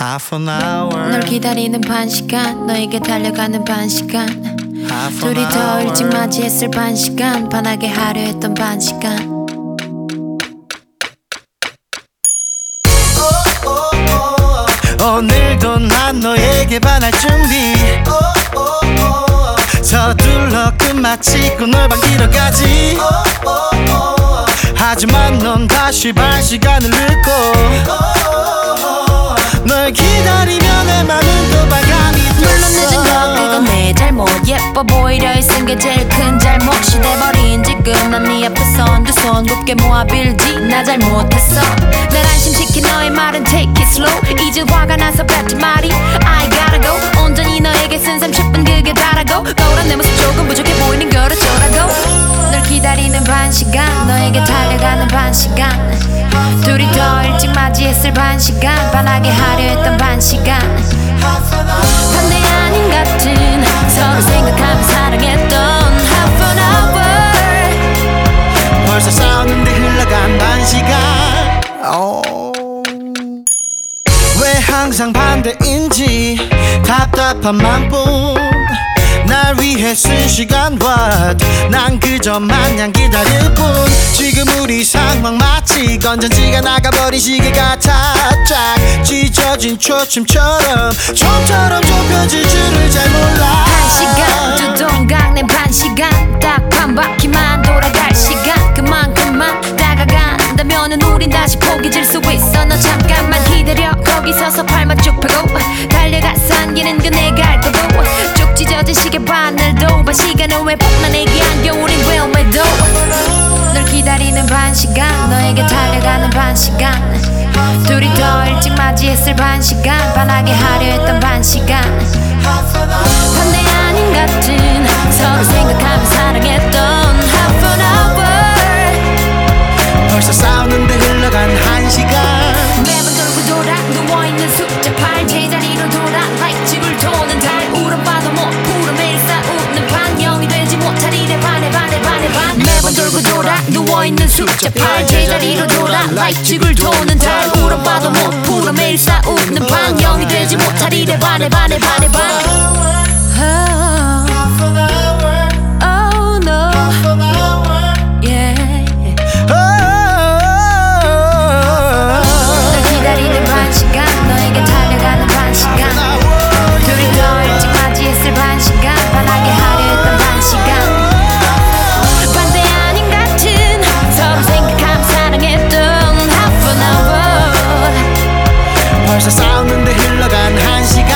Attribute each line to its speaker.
Speaker 1: half an hour.
Speaker 2: 널 기다리는 반시간, 너에게 달려가는 반시간.
Speaker 1: half an
Speaker 2: 둘이 더
Speaker 1: hour.
Speaker 2: 일찍 맞이했을 반시간, 반하게 하려 했던 반시간.
Speaker 1: 오늘도 난 너에게 반할 준비. 서둘러 끝마치고 널 반기러 가지. 하지만 넌 다시 반시간을 잃고 널 기다리며 내 맘은 또 반감이
Speaker 2: 물론
Speaker 1: 됐어.
Speaker 2: 늦은 건 그건 내 잘못. 예뻐 보이려 했은 게 제일 큰 잘못이 돼버린 지금 난 네 앞에선 두 손 곱게 모아 빌지. 나 잘못했어. 날 안심시킨 너의 말은 take it slow. 이제 화가 나서 뱉은 말이 I gotta go. 온전히 너에게 쓴 30분 그게 다라고. 거울은 내 모습 조금 부족해 보이는 걸 어쩌라고. 널 기다리는 반시간, 너에게 달려가는 반시간. 둘이 더 일찍 맞이했을 반시간, 반하게 하려 했던 반시간. 반대 아닌 같은 서로 생각하며 사랑했던 half an hour.
Speaker 1: 벌써 싸우는데 흘러간 반시간. 왜 항상 반대인지 답답한 맘뿐. 날 위해 쓴 시간 what. 난 그저 마냥 기다릴 뿐. 지금 우리 상황 마치 건전지가 나가버린 시계 같아. 쫙 찢어진 초침처럼 좀처럼 좁혀질 줄을 잘 몰라.
Speaker 2: 반시간 두 동강 낸 반시간, 딱 한 바퀴만 돌아갈 시간. 그만큼만 다가간다면은 우린 다시 포기질 수 있어. 너 잠깐만 기다려. 거기 서서 팔만 쭉 펴고 달려가서 안기는 그 내가 알 거고. 쭉 찢어진 시계 바늘도 반시간을 왜 폭만에게 안겨. 우린 왜도 널 기다리는 반시간, 너에게 달려가는 반시간. 둘이 더 일찍 맞이했을 반시간, 반하게 하려 했던 반시간. 반대 아닌 같은 서로 생각하며 사랑했던 half an hour.
Speaker 1: 벌써 싸우는데 흘러간 한 시간.
Speaker 2: 매번 돌고 돌아 누워있는 숫자 8, 제자리로 돌아 like 집을 도는 달. 울어봐도 못 풀어 매일 싸우는 반, 영이 되지 못할 일에 반해. 매번 돌고 돌아 누워있는 숫자 8, 제자리로 돌아 like 집을 도는 달. 울어봐도 못 풀어 매일 싸우는 반, 영이 되지 못할 일에 반해. Oh no, yeah. 널 기다리는 반시간, 너에게 달려가는 반시간. 둘이 더 일찍 맞이했을 반시간, 반하게 하려 했던 반시간. 반대 아닌 같은 서로 생각하며 사랑했던 half an hour.
Speaker 1: 벌써 싸우는데 흘러간 한 시간.